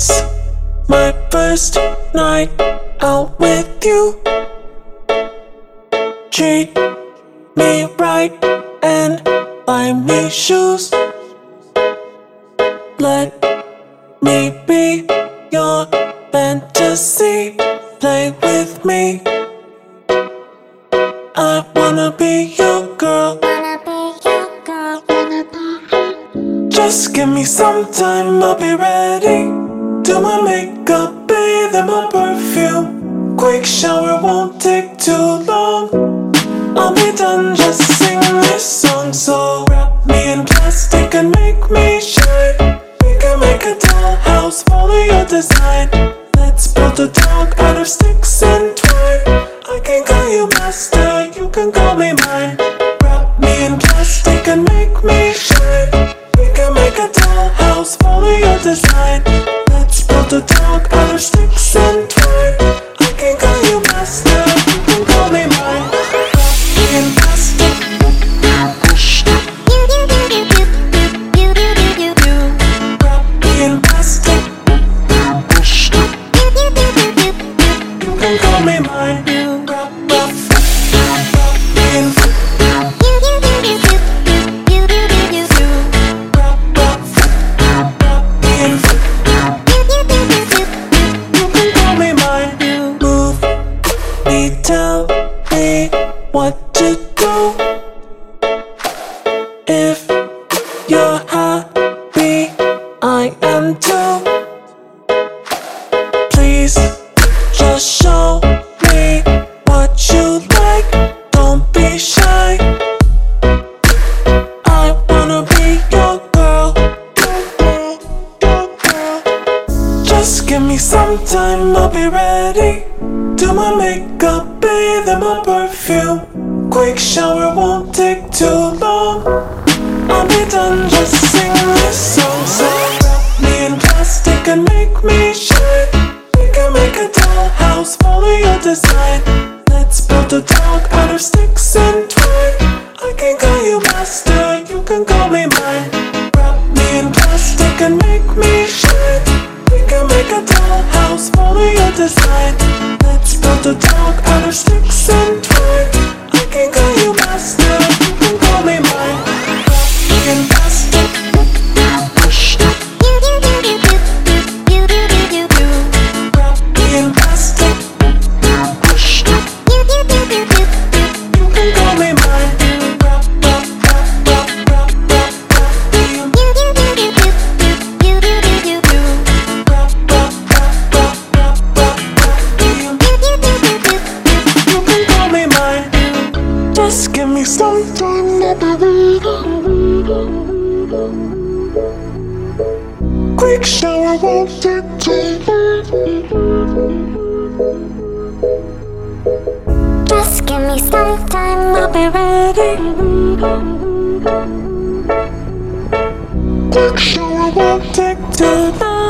It's my first night out with you. Treat me right and buy me shoes. Let me be your fantasy. Play with me. I wanna be your girl. Just give me some time, I'll be ready. Do my makeup, bathe in my perfume. Quick shower won't take too long. I'll be done, just sing this song. So wrap me in plastic and make me shine. We can make a dollhouse, follow your design. Let's build a dog out of sticks and twine. I can call you master, you can call me mine. Wrap me in plastic and make me shine. We can make a dollhouse, follow your design. Let's build a dog out of sticks and twine. I can call you master, you can call me mine. Wrap me in plastic. Wrap me in plastic. You can call me mine. Wrap me in tell me what to do. If you're happy, I am too. Please just show me what you like. Don't be shy. I wanna be your girl. Just give me some time, I'll be ready. Do my makeup, bathe in my perfume. Quick shower won't take too long. I'll be done, just sing this song. So wrap me in plastic and make me shine. We can make a dollhouse, follow your design. Let's build a dog out of sticks and twine. I can call you master, you can call me mine. Wrap me in plastic and make me shine. We can make a dollhouse, follow your design. Let's build a dog out of sticks and twine. I can call you master, you can call me mine. Wrap me in plastic. Wrap me in plastic. You can call me mine. Wrap me in. Just give me some time, I'll be ready. Quick shower won't take too long. Just give me some time, I'll be ready. Quick shower won't take too long.